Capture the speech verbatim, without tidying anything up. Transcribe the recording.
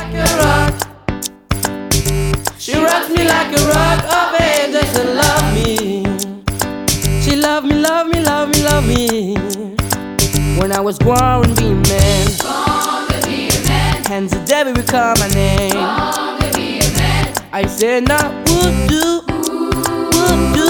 like a rock. She rocks me like a rock of ages and love me. She love me, love me, love me, love me. When I was born to be a man, Born to be a man. hands of Debbie would call my name. Born to be a man. I said, now would do, would do.